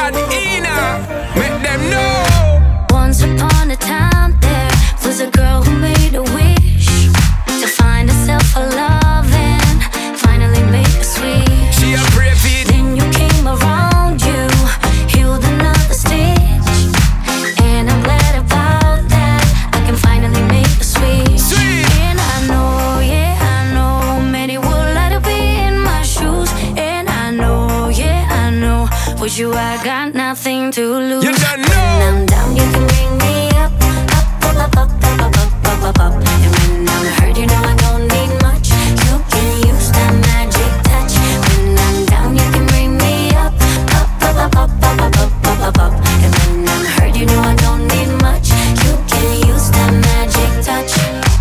bad Ina, make them know. Once upon a time there was a girl who made a wish to find herself a love and finally make a switch. She a pray for it. Then you came around, you healed another stitch, and I'm glad about that. I can finally make a switch. Sweet. And I know, yeah, I know many would like to be in my shoes. And I know, yeah, I know with you I got nothing to lose. You don't When know. I'm down, you can bring me up, up, up, up, up, up, up, up, up, up. And when I'm hurt, you know I don't need much. You can use that magic touch. When I'm down, you can bring me up, up, up, up, up, up, up, up, up, up. And when I'm hurt, you know I don't need much. You can use that magic touch.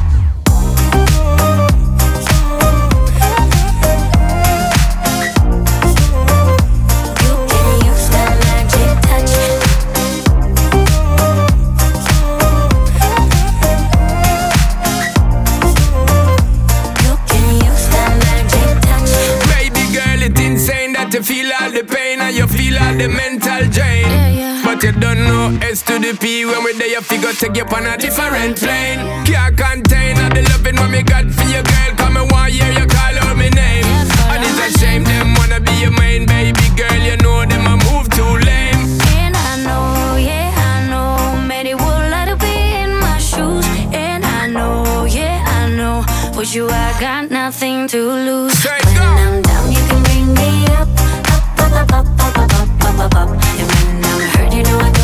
You can use that magic touch. You can use that magic touch. Baby girl, it's insane that you feel all the pain and you feel all the mental drain. Yeah. But you don't know S to the P. When we're there, you figure take you on a different plane. Can't contain all the loving what me got for you, girl. Come and one year you call out my name. And it's a shame them wanna be your main baby girl. You know them a move too lame. And I know, yeah, I know many would like to be in my shoes. And I know, yeah, I know with you I got nothing to lose. Straight When go. I'm down, you can bring me up, up, up, up, up, up, up, up, up, up. And when I'm hurt, you know I